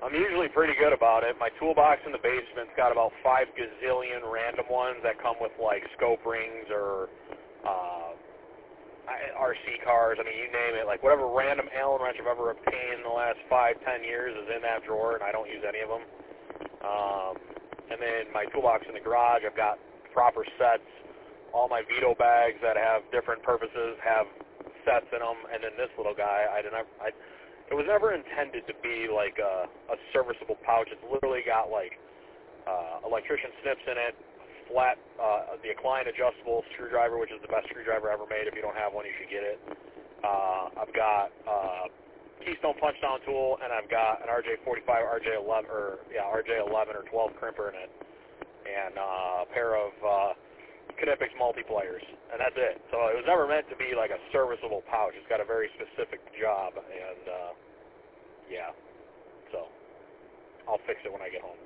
I'm usually pretty good about it. My toolbox in the basement's got about 5 gazillion random ones that come with, like, scope rings or RC cars. I mean, you name it. Like, whatever random Allen wrench I've ever obtained in the last 5-10 years is in that drawer, and I don't use any of them. And then my toolbox in the garage, I've got proper sets. All my Vito bags that have different purposes have sets in them. And then this little guy, it was never intended to be like a serviceable pouch. It's literally got like electrician snips in it, flat, the Klein adjustable screwdriver, which is the best screwdriver ever made. If you don't have one, you should get it. I've got Keystone punch down tool, and I've got an RJ45, RJ11, RJ11 or 12 crimper in it, and a pair of Knipex multiplayers, and that's it. So it was never meant to be like a serviceable pouch. It's got a very specific job, and yeah, so I'll fix it when I get home.